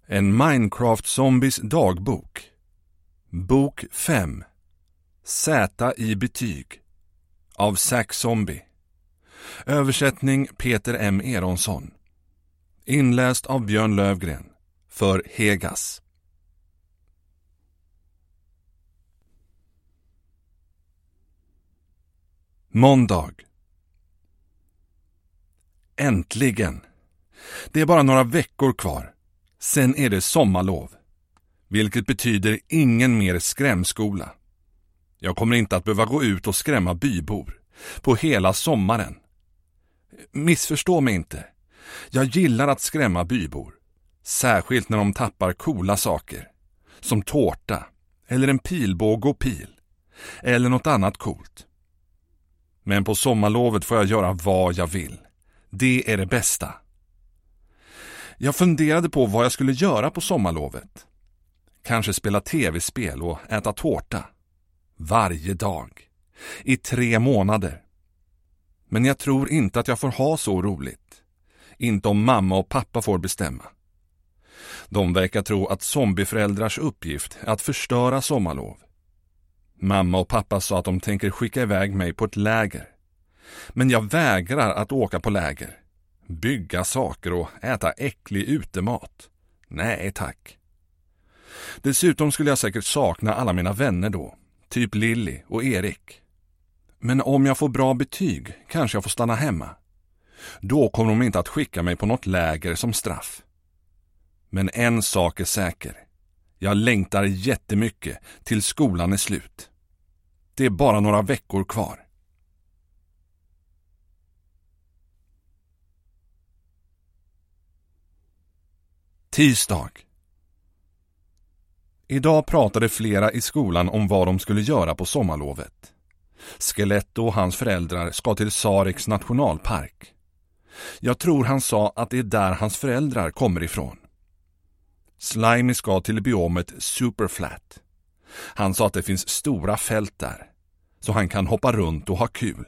En Minecraft-zombies dagbok. Bok 5. Z i betyg. Av Zack Zombie. Översättning Peter M. Eronsson. Inläst av Björn Lövgren. För Hegas. Måndag. Äntligen! Det är bara några veckor kvar. Sen är det sommarlov. Vilket betyder ingen mer skrämskola. Jag kommer inte att behöva gå ut och skrämma bybor. På hela sommaren. Missförstå mig inte. Jag gillar att skrämma bybor. Särskilt när de tappar coola saker. Som tårta. Eller en pilbåge och pil. Eller något annat coolt. Men på sommarlovet får jag göra vad jag vill. Det är det bästa. Jag funderade på vad jag skulle göra på sommarlovet. Kanske spela tv-spel och äta tårta. Varje dag. I 3 månader. Men jag tror inte att jag får ha så roligt. Inte om mamma och pappa får bestämma. De verkar tro att zombieföräldrars uppgift är att förstöra sommarlov. Mamma och pappa sa att de tänker skicka iväg mig på ett läger. Men jag vägrar att åka på läger. Bygga saker och äta äcklig utemat. Nej tack. Dessutom skulle jag säkert sakna alla mina vänner då. Typ Lilly och Erik. Men om jag får bra betyg kanske jag får stanna hemma. Då kommer de inte att skicka mig på något läger som straff. Men en sak är säker. Jag längtar jättemycket till skolan är slut. Det är bara några veckor kvar. Tisdag. Idag pratade flera i skolan om vad de skulle göra på sommarlovet. Skeletto och hans föräldrar ska till Sareks nationalpark. Jag tror han sa att det är där hans föräldrar kommer ifrån. Slimy ska till biomet Superflat. Han sa att det finns stora fält där, så han kan hoppa runt och ha kul.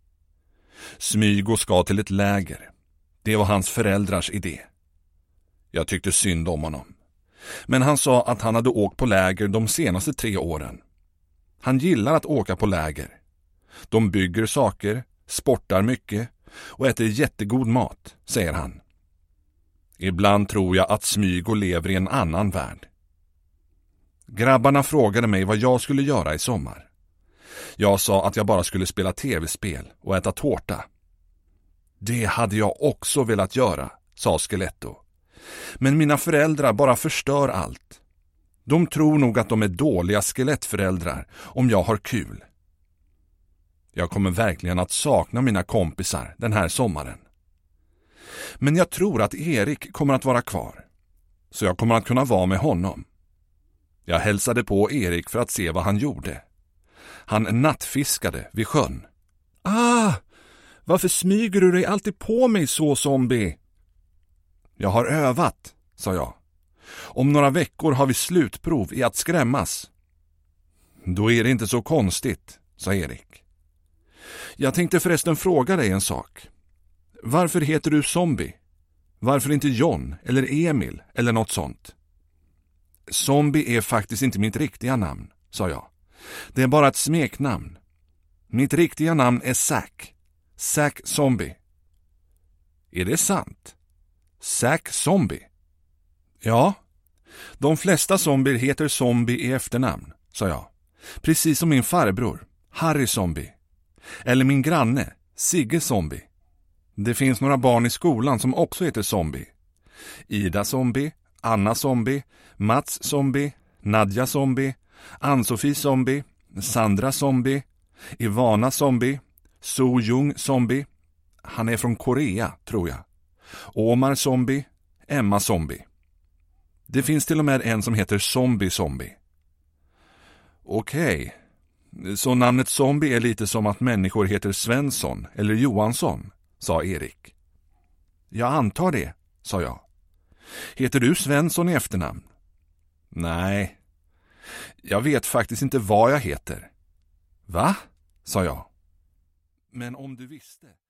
Smygo ska till ett läger. Det var hans föräldrars idé. Jag tyckte synd om honom. Men han sa att han hade åkt på läger de senaste 3 åren. Han gillar att åka på läger. De bygger saker, sportar mycket och äter jättegod mat, säger han. Ibland tror jag att Smygo lever i en annan värld. Grabbarna frågade mig vad jag skulle göra i sommar. Jag sa att jag bara skulle spela tv-spel och äta tårta. Det hade jag också velat göra, sa Skeletto. Men mina föräldrar bara förstör allt. De tror nog att de är dåliga skelettföräldrar om jag har kul. Jag kommer verkligen att sakna mina kompisar den här sommaren. Men jag tror att Erik kommer att vara kvar. Så jag kommer att kunna vara med honom. Jag hälsade på Erik för att se vad han gjorde. Han nattfiskade vid sjön. Varför smyger du dig alltid på mig så, zombie? Jag har övat, sa jag. Om några veckor har vi slutprov i att skrämmas. Då är det inte så konstigt, sa Erik. Jag tänkte förresten fråga dig en sak. Varför heter du Zombie? Varför inte John eller Emil eller något sånt? Zombie är faktiskt inte mitt riktiga namn, sa jag. Det är bara ett smeknamn. Mitt riktiga namn är Zack. Zack Zombie. Är det sant? Zack Zombie? Ja. De flesta zombier heter Zombie i efternamn, sa jag. Precis som min farbror, Harry Zombie. Eller min granne, Sigge Zombie. Det finns några barn i skolan som också heter Zombie. Ida Zombie, Anna Zombie, Mats Zombie, Nadja Zombie, Ann-Sofie Zombie, Sandra Zombie, Ivana Zombie, So Jung Zombie. Han är från Korea, tror jag. Omar Zombie, Emma Zombie. Det finns till och med en som heter Zombie Zombie. Okej. Så namnet Zombie är lite som att människor heter Svensson eller Johansson, sa Erik. Jag antar det, sa jag. Heter du Svensson i efternamn? Nej. Jag vet faktiskt inte vad jag heter. Va? Sa jag. Men om du visste...